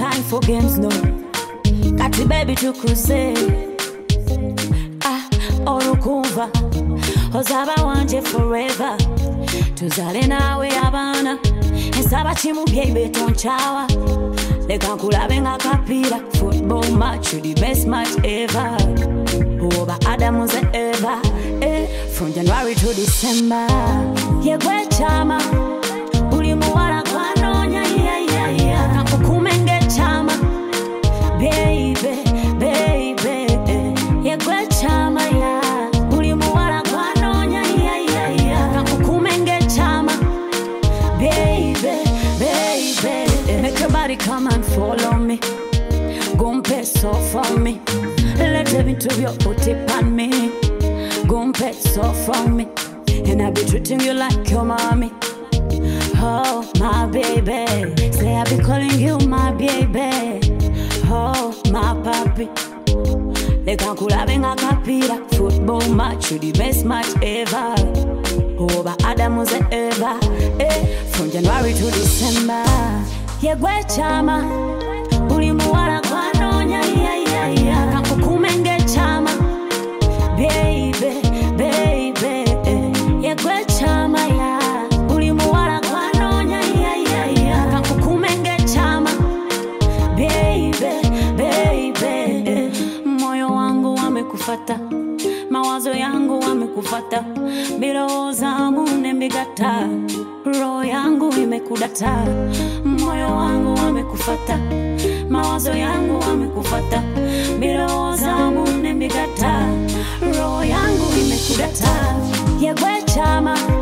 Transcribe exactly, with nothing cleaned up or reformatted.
time for games, no. Kati baby tukuse ah, orukuva ozaba wanje forever. Tuzale nawe abana ensaba chimubye betonchawa leka nkulabe nga kapira. Football match, the best match ever. Oba Adamu ze ever eh, from January to December. Yegwe chama uli muwala kwanonya yeah yeah yeah. Nakukumenge chama baby baby eh. Yegwe chama ya uli muwala kwanonya yeah yeah yeah. Nakukumenge chama baby baby eh. Make your body come and follow me. Gumpe so for me. Let me to your put it on me. Gumpe so for me. And I be treating you like your mommy. Oh, my baby. Say I be calling you my baby. Oh, my papi. Leka nkulabe nga kapira. Football match, the best match ever. Oba Adamu ze ever eh, from January to December. Yegwe chama uli muwala kwanonya yeah yeah yeah. Nakukumenge chama baby baby eh. Yegwe chama ya uli muwala kwanonya yeah yeah yeah. Nakukumenge chama baby baby eh. Moyo wangu wamekufata, mawazo yangu wamekufata, bilowooza mune mbigata, roho yangu imekudata. Moyo wangu wamekufata, mawazo yangu wamekufata, bilowooza mune mbigata, roho yangu imekudata. Yegwe chama